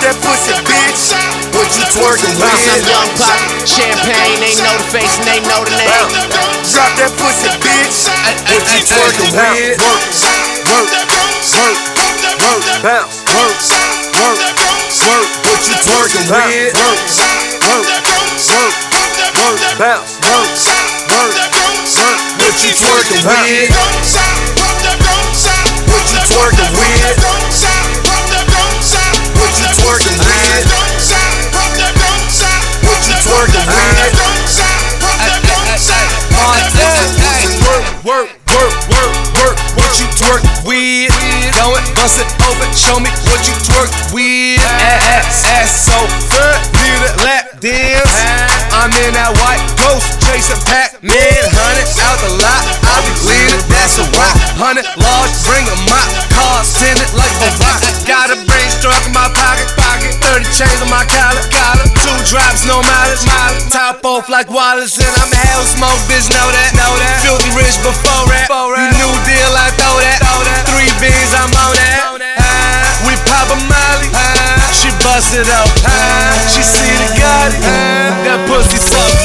that pussy, bitch. What you twerking with? I'm Young Pop, champagne, they know the face and they know the name. Drop that pussy, bitch. What you twerking with? Work, bounce, work. What you twerking with? Work, bounce, work. What you twerking with? What you twerking with? What you twerking with? What you twerking with? Work. What you twerk with? Go and bust it open. Show me what you twerk with. Ass so good, need a lap dance. I'm in that white ghost, chasing Pac-Man. 100 out the lot, I be leaning, that's a rock. 100 large, bring a mop. Cars tinted like a rock. Got a brain struck in my pocket. 30 chains on my collar. 2 drops, no mileage. Top off like Wallace, and I'm a hell smoke, bitch, know that. Filthy rich before rap. You new deal, I throw that. 3 beans, I'm on that. We pop a molly. She bust it out. She see the God. That pussy suck.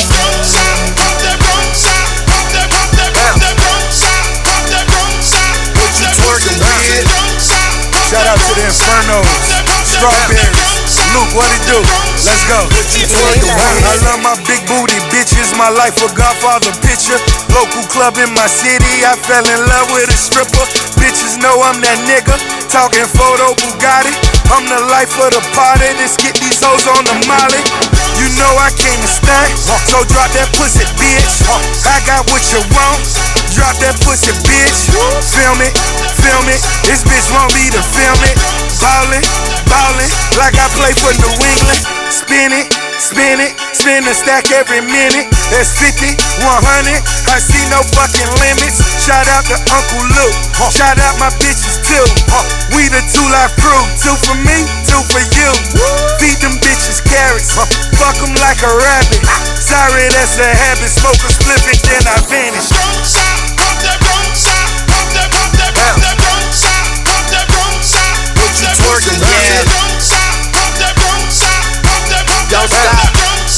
What you twerking with? Shout out to the Infernos, Strawberries. Luke, what it do? Let's go. I love my big booty bitches. My life a Godfather picture. Local club in my city. I fell in love with a stripper. Bitches know I'm that nigga. Talking photo Bugatti. I'm the life of the party. Let's get these hoes on the molly. You know I came to stay. So drop that pussy, bitch. I got what you want. Drop that pussy, bitch. Film it. This bitch want me to film it. Ballin', like I play for New England. Spin it, spin a stack every minute. That's 50, 100, I see no fucking limits. Shout out to Uncle Luke, shout out my bitches too. We the 2 Live crew, 2 for me, 2 for you. Feed them bitches carrots, fuck them like a rabbit. Sorry, that's a habit, smoke a split it, then I vanish. What you twerking with? Don't stop.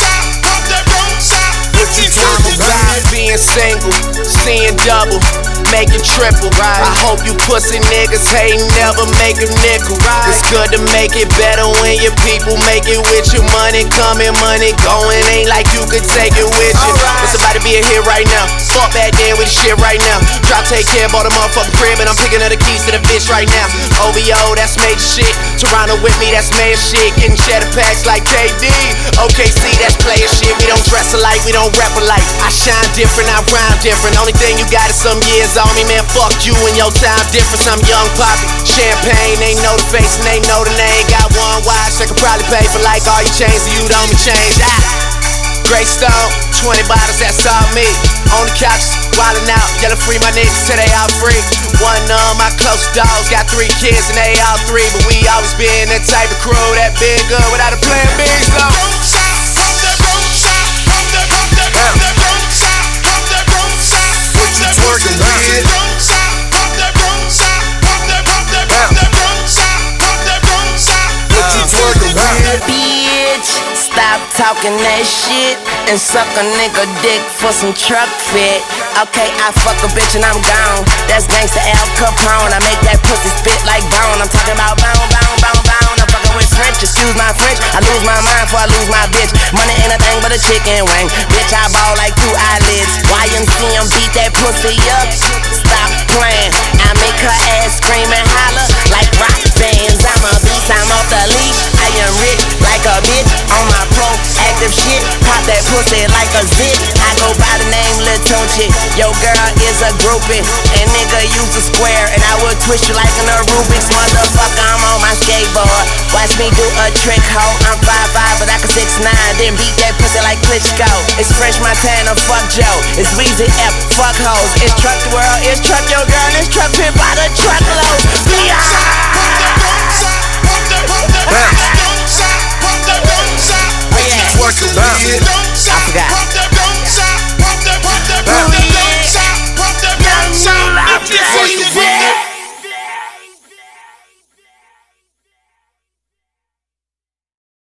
What you twerking with? Being single, seeing double, making triple. I hope you pussy niggas ain't never make a nickel. It's good to make it better when your people make it with you. Money coming, money going. Ain't like you could take it with you. It's about to be a hit right now. Fuck back then with the shit right now. Drop, take care, bought a motherfucking crib, and I'm picking up the keys to the bitch right now. OVO, that's major shit. Toronto with me, that's major shit. Getting cheddar packs like KD. OKC, that's player shit. We don't dress alike, we don't rap alike. I shine different, I rhyme different. Only thing you got is some years on me, man. Fuck you and your time difference. I'm Young Poppy, champagne, they know the face and they know the name. Got one watch that could probably pay for like all your chains, so you don't be changed. Great Stone, 20 bottles, that's all me. On the couch, wildin' out, yelling free my niggas till they all free. One of my close dogs got 3 kids and they all 3, but we always been that type of crew that been good without a plan B. So what you twerking with? What you twerking with? Bitch, stop talking that shit and suck a nigga dick for some truck fit. Okay, I fuck a bitch and I'm gone. That's gangsta Al Capone. I make that pussy spit like bone. I'm talking about bone. I'm fucking with French, excuse my French. I lose my mind before I lose my bitch. Money ain't a thing but a chicken wing. Bitch, I ball like 2 eyelids. YMCM beat that pussy up. Stop playing. I make her ass scream and holler like rock bands. I'm a beast, I'm off the leash. I am rich like a bitch on my proactive shit. Pop that pussy like a zit. I go by the name Lil Tunchi. Yo girl is a groupie, and nigga use a square, and I will twist you like an Rubik's. Motherfucker, I'm on my skateboard. Watch me do a trick, ho. I'm 5'5", but I can 6'9". Then beat that pussy like Klitschko. It's French Montana, fuck Joe. It's Weezy F, fuck hoes. It's truck the world, it's truck your girl, it's truck pit by the truck.